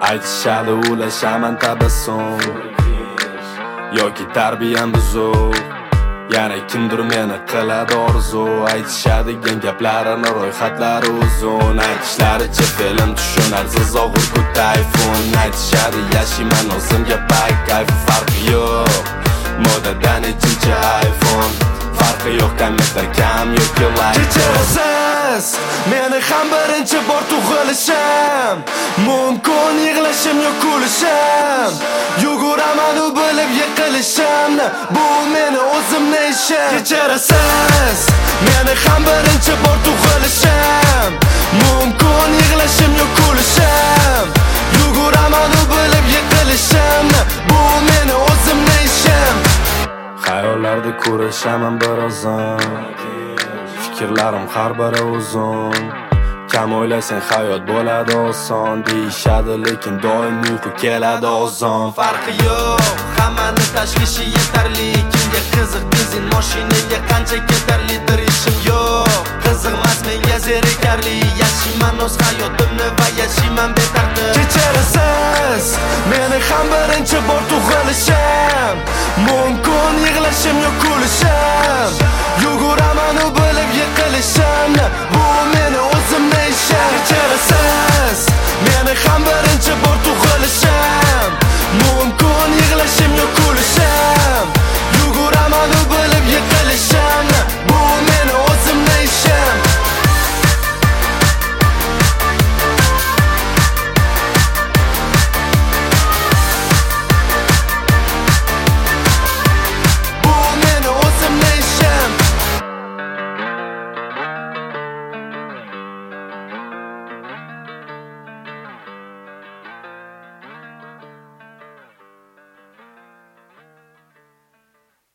Aytishadi ulashaman tabassum yoki tarbiyam buzuq, yana kimdir meni qiladi orzu. Aytishadigan gaplarini ro'yxatlari uzun, aytishlaricha film tushunar zizog'ur tayfun. Aytishadi yashayman o'zimga pay kayfi, farqi yo'q modadan ichinchi iPhone, farqi yo'q kommentlar kam yoki like. Kechirasiz meni ham birinchi bor tug'ilishim, mumkin yig'lashim yo'q kulishim, yuguraman u bilib yiqilishimni, bu meni o'zimni ishim. Kechirasiz meni ham birinchi bor tug'ilishim, mumkin yig'lashim yo'q kulishim, yuguraman u bilib yiqilishimni, bu meni o'zimni ishim. Xayollarda kurashaman birozdan, fikrlarim har biri uzun. Kam o'ylasang hayot bo'ladi oson, deyishadi lekin doim uyqu keladi ozon. Farqi yo'q, hammani tashvishi yetarli, kimga qiziq benzin mashinaga qancha ketarlidir ishim yo'q. Qiziqmas menga zerikarli, yashayman o'z hayotimni va yashayman betartib. Kechirasiz meni ham birinchi bor tug'ilishim, mumkin yig'lashim yo'q kulishim, yuguraman u bilib yiqilishimni, bu meni o'zimni ishim. Kechirasiz meni ham birinchi bor tug'ilishim,